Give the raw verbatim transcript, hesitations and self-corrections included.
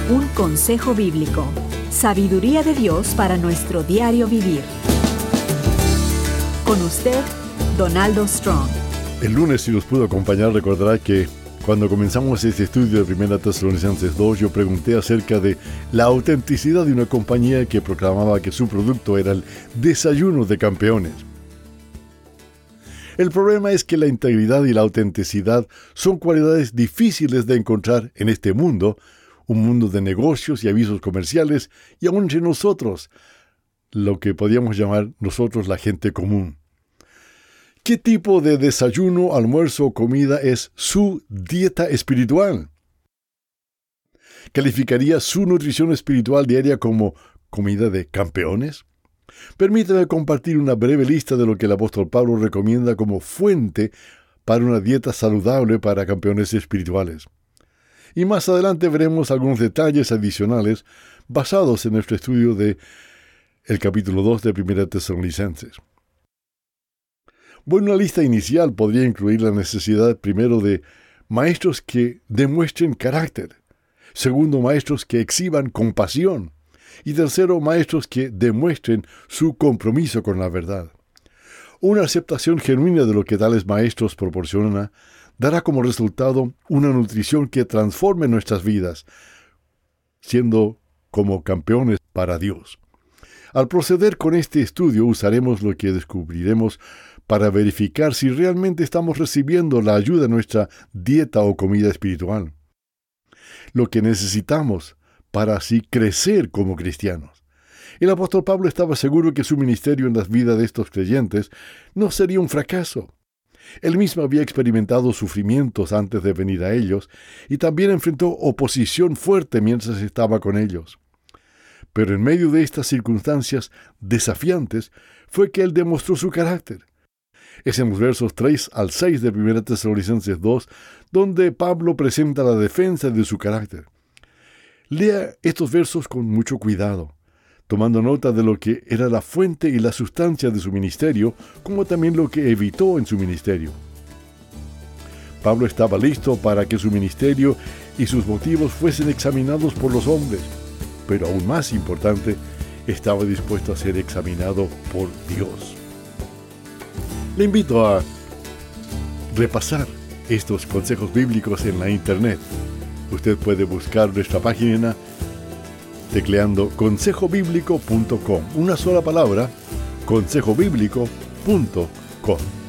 Un consejo bíblico. Sabiduría de Dios para nuestro diario vivir. Con usted, Donaldo Strong. El lunes, si nos pudo acompañar, recordará que cuando comenzamos este estudio de Primera Tesalonicenses dos, yo pregunté acerca de la autenticidad de una compañía que proclamaba que su producto era el desayuno de campeones. El problema es que la integridad y la autenticidad son cualidades difíciles de encontrar en este mundo, un mundo de negocios y avisos comerciales, y aún entre nosotros, lo que podríamos llamar nosotros la gente común. ¿Qué tipo de desayuno, almuerzo o comida es su dieta espiritual? ¿Calificaría su nutrición espiritual diaria como comida de campeones? Permítame compartir una breve lista de lo que el apóstol Pablo recomienda como fuente para una dieta saludable para campeones espirituales. Y más adelante veremos algunos detalles adicionales basados en nuestro estudio de el capítulo dos de Primera Tesalonicenses. Bueno, una lista inicial podría incluir la necesidad, primero, de maestros que demuestren carácter. Segundo, maestros que exhiban compasión. Y tercero, maestros que demuestren su compromiso con la verdad. Una aceptación genuina de lo que tales maestros proporcionan dará como resultado una nutrición que transforme nuestras vidas, siendo como campeones para Dios. Al proceder con este estudio, usaremos lo que descubriremos para verificar si realmente estamos recibiendo la ayuda de nuestra dieta o comida espiritual. Lo que necesitamos para así crecer como cristianos. El apóstol Pablo estaba seguro que su ministerio en las vidas de estos creyentes no sería un fracaso. Él mismo había experimentado sufrimientos antes de venir a ellos y también enfrentó oposición fuerte mientras estaba con ellos. Pero en medio de estas circunstancias desafiantes fue que él demostró su carácter. Es en los versos tres al seis de Primera Tesalonicenses dos donde Pablo presenta la defensa de su carácter. Lea estos versos con mucho cuidado, tomando nota de lo que era la fuente y la sustancia de su ministerio, como también lo que evitó en su ministerio. Pablo estaba listo para que su ministerio y sus motivos fuesen examinados por los hombres, pero aún más importante, estaba dispuesto a ser examinado por Dios. Le invito a repasar estos consejos bíblicos en la internet. Usted puede buscar nuestra página tecleando consejo bíblico punto com. Una sola palabra, consejo bíblico punto com.